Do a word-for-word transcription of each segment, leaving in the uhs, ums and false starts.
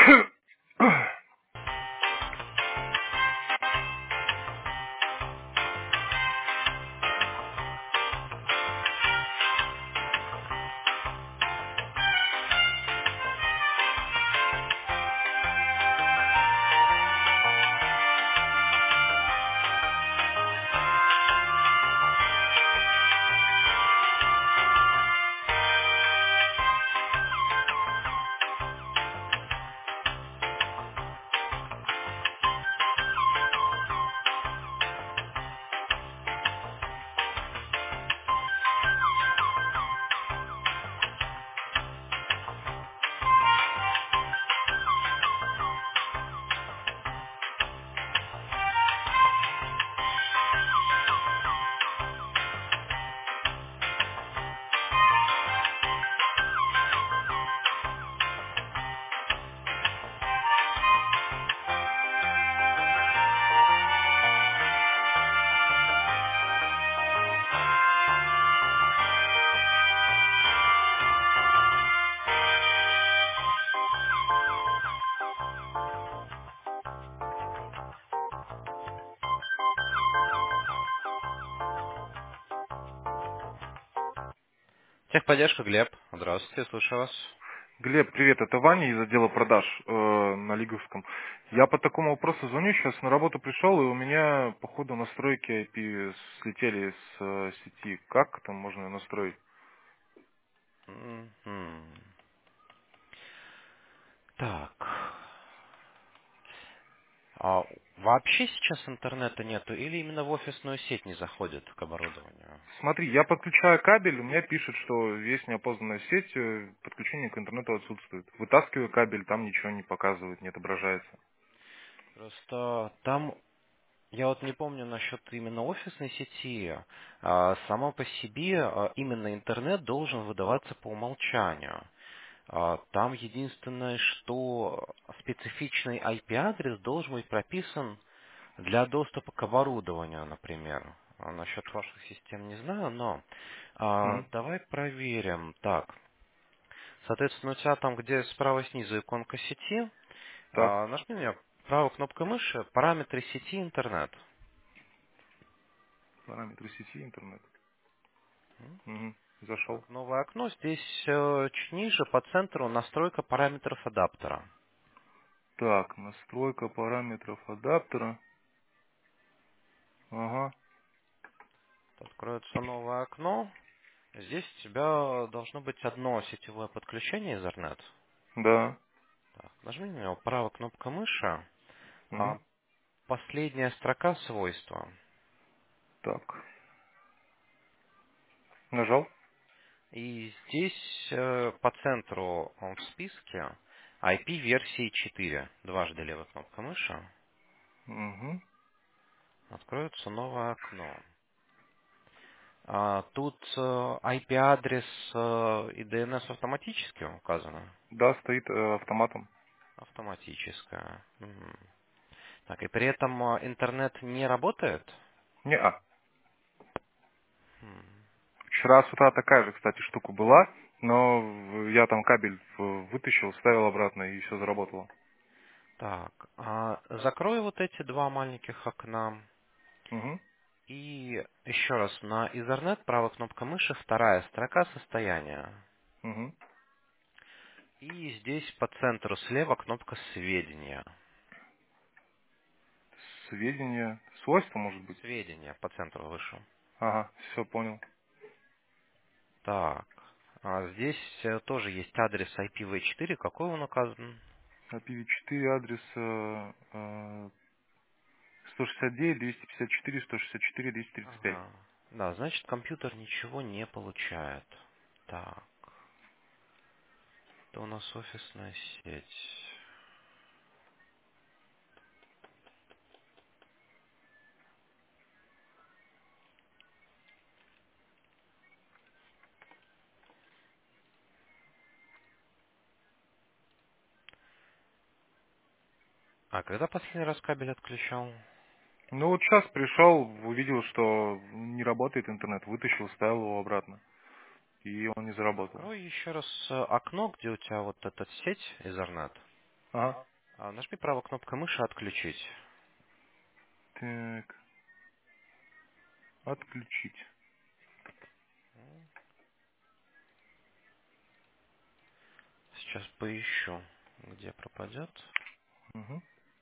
Техподдержка, Глеб. Здравствуйте, слушаю вас. Глеб, привет, это Ваня из отдела продаж э, на Лиговском. Я по такому вопросу звоню, сейчас на работу пришел, и у меня, походу, настройки ай пи слетели с э, сети. Как там можно настроить? Мгм. Так. А вообще сейчас интернета нету или именно в офисную сеть не заходит к оборудованию? Смотри, я подключаю кабель, у меня пишет, что есть неопознанная сеть, э, подключение к интернету отсутствует. Вытаскиваю кабель, там ничего не показывает, не отображается. Просто там, я вот не помню насчет именно офисной сети, а, само по себе а, именно интернет должен выдаваться по умолчанию. А, Там единственное, что специфичный ай пи-адрес должен быть прописан для доступа к оборудованию, например. А насчет ваших систем не знаю, но а, Мгм. давай проверим. Так, соответственно, у тебя там, где справа снизу иконка сети, Так, а, нажми мне правой кнопкой мыши параметры сети интернет. параметры сети, интернет. М? Угу. Зашел. Так, новое окно. Здесь э, чуть ниже по центру настройка параметров адаптера. Так, настройка параметров адаптера. Ага, Откроется новое окно. Здесь у тебя должно быть одно сетевое подключение Ethernet. да. Так, нажми на него правой кнопкой мыши. Угу. А последняя строка свойства. Так, нажал. И здесь э, по центру э, в списке ай пи версии четыре. Дважды левой кнопкой мыши. Угу. Откроется новое окно. А, тут э, ай пи-адрес э, и ди эн эс автоматически указано. Да, стоит э, автоматом. Автоматическое. Мгм. Так, и при этом э, интернет не работает? Не, а. Хм. Вчера с утра такая же, кстати, штука была, но в- я там кабель в- вытащил, вставил обратно, и все заработало. Так, а закрою вот эти два маленьких окна. Угу. И еще раз, на Ethernet правая кнопка мыши, вторая строка состояния. Угу. И здесь по центру слева кнопка сведения. Сведения, свойства, может быть. Сведения по центру выше. Ага, все понял. Так, а здесь э, тоже есть адрес ай пи ви четыре. Какой он указан? ай пи четыре адрес э, э, сто шестьдесят девять, двести пятьдесят четыре, сто шестьдесят четыре, двести тридцать пять. Ага. Да, значит, компьютер ничего не получает. Так, это у нас офисная сеть. А когда последний раз кабель отключал? Ну вот сейчас пришел, увидел, что не работает интернет, вытащил, ставил его обратно, и он не заработал. Открой еще раз э, окно, где у тебя вот эта сеть Ethernet. Ага. А, нажми правой кнопкой мыши «Отключить». Так, отключить. Сейчас поищу, где пропадет. Угу.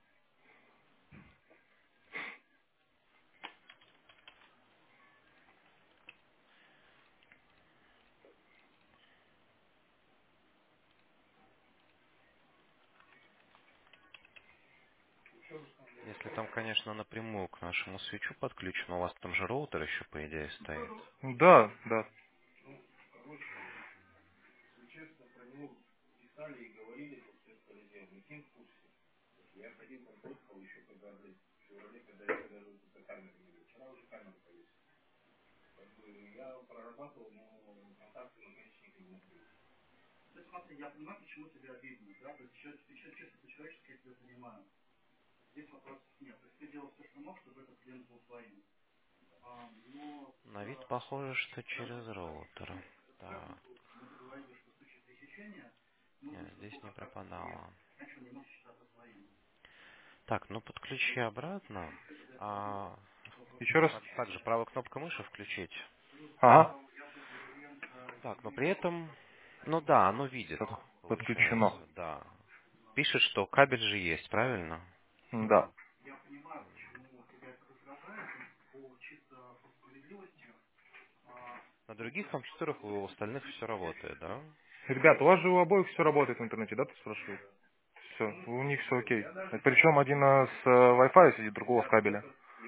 Если там, конечно, напрямую к нашему свечу подключено, у вас там же роутер еще, по идее, стоит. Да, да. На вид похоже, что через роутер. Так, нет, здесь не пропадало. Так, ну подключи обратно. А, Еще раз. так- также правой кнопкой мыши «Включить». Ага. Так, но при этом, ну да, оно видит, Так, подключено. получается, да. Пишет, что кабель же есть, правильно? Да. На других компьютерах у остальных все работает, да? Ребят, у вас же у обоих все работает в интернете, да, ты спрашиваешь? Все, у них все окей. Причем один э, с э, Wi-Fi сидит, другого с кабеля.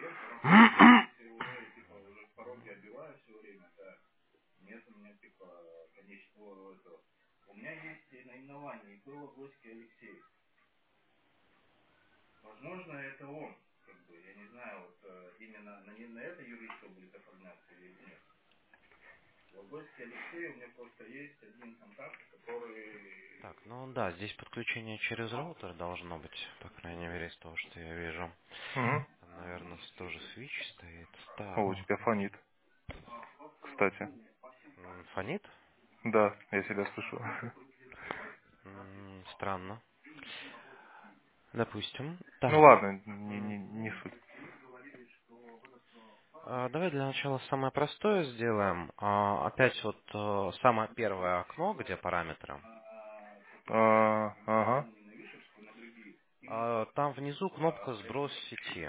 Так, ну да, здесь подключение через роутер должно быть, по крайней мере, из того, что я вижу. Мгм. Там, наверное, тоже свич стоит. О, у Так, тебя фонит, кстати. м, фонит? Да, я себя слышу. М, Странно. Допустим. Ну Так, ладно, не, не, не суть. а, давай для начала самое простое сделаем. А, Опять вот э, самое первое окно, где параметры. А, ага. А, Там внизу кнопка «Сброс сети».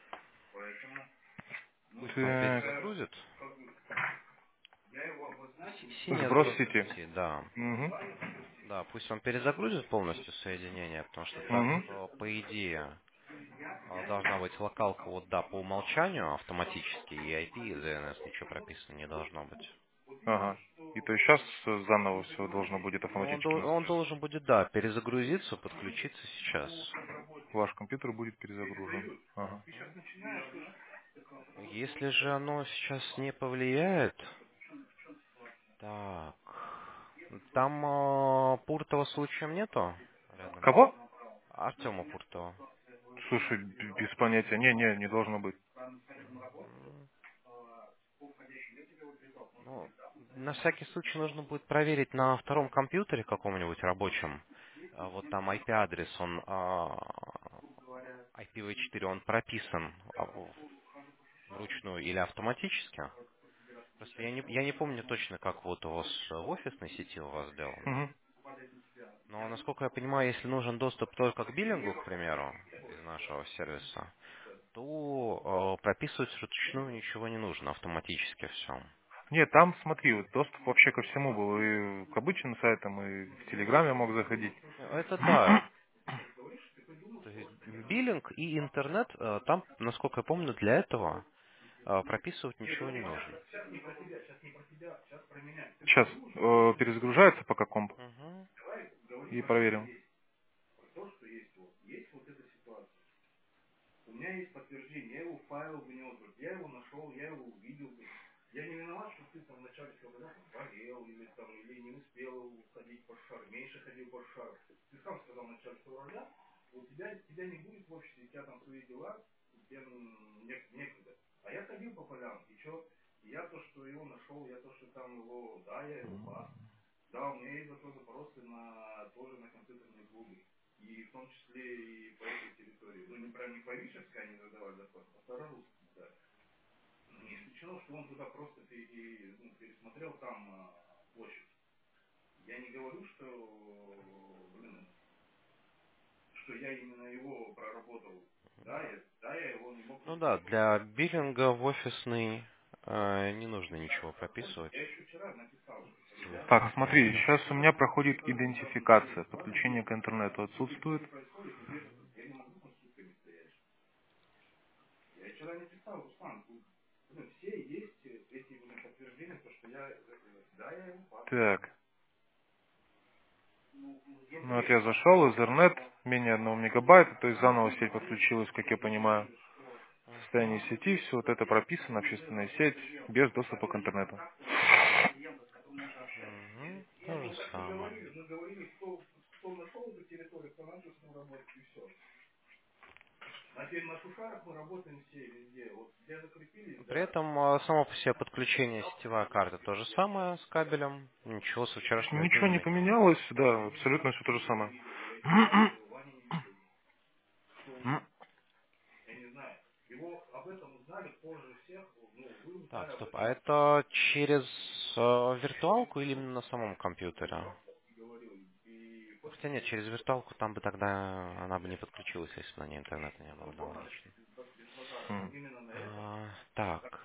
Пусть он Так, перезагрузит. Си- Синяя сброс «Сброс сети. сети», да. Угу. Да, пусть он перезагрузит полностью соединение, потому что так, Угу. э, по идее, э, должна быть локалка вот да, по умолчанию автоматически, и ай пи, и ди эн эс, ничего прописано не должно быть. Ага. И то есть сейчас заново все должно будет Но он, автоматически. дол- он должен будет, да, перезагрузиться, подключиться сейчас. Ваш компьютер будет перезагружен. Ага. Если же оно сейчас не повлияет, так, там э, Пуртова случаем нету рядом? Кого? Артема Пуртова. Слушай, б- без понятия. Не, не, не должно быть. Мгм. Ну, на всякий случай нужно будет проверить на втором компьютере каком-нибудь рабочем. А вот там ай пи-адрес, он а, ай пи ви четыре, он прописан а, в- вручную или автоматически. Просто я не, я не помню точно, как вот у вас в офисной сети у вас сделано. Угу. Но, насколько я понимаю, если нужен доступ только к биллингу, к примеру, из нашего сервиса, то э, прописывать вручную ничего не нужно, автоматически все. Нет, там, смотри, вот доступ вообще ко всему был. И к обычным сайтам, и в Телеграме мог заходить. Это да. То есть биллинг и интернет, э, там, насколько я помню, для этого э, прописывать ничего не нужно. Сейчас э, перезагружается пока комп. Мгм. И проверим. Ну да, для биллинга в офисный э, не нужно ничего прописывать. Так, смотри, сейчас у меня проходит идентификация. Подключение к интернету отсутствует. Так, ну вот я зашел, Ethernet, менее одного мегабайта, то есть заново сеть подключилась, как я понимаю. Состояние сети, все вот это прописано, общественная сеть, без доступа к интернету. Мгм, то же самое. При этом а, само по себе подключение сетевая карта то же самое с кабелем. Ничего со вчерашнего дня Ничего не не менялось. поменялось, да, абсолютно все то же самое. Так, стоп, а это через э, виртуалку или именно на самом компьютере? Хотя нет, через виртуалку там бы тогда она бы не подключилась, если бы на ней интернета не было, да, логично. А, так,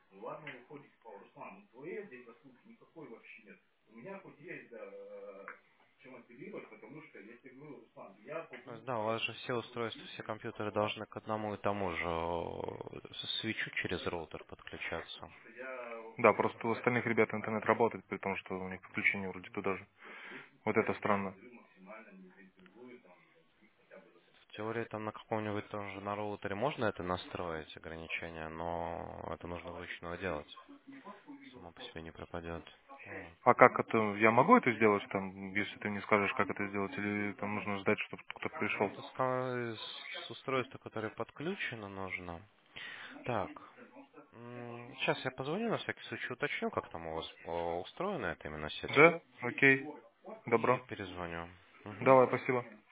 то есть, да, у вас же все устройства, все компьютеры должны к одному и тому же э, свечу через роутер подключаться. Да, просто у остальных ребят интернет работает, при том, что у них подключение вроде туда же. Вот это странно. В теории там на каком-нибудь тоже на роутере можно это настроить, ограничения, но это нужно вручную делать. Само по себе не пропадет. Вот. А как это, я могу это сделать там, если ты мне скажешь, как это сделать, или там нужно ждать, чтобы кто-то пришел? Это с, ка- с устройства, которое подключено, нужно. Так, м, сейчас я позвоню, на всякий случай уточню, как там у вас э, устроена эта именно сеть, Да? Окей. и Добро. перезвоню. Мгм. Давай, спасибо.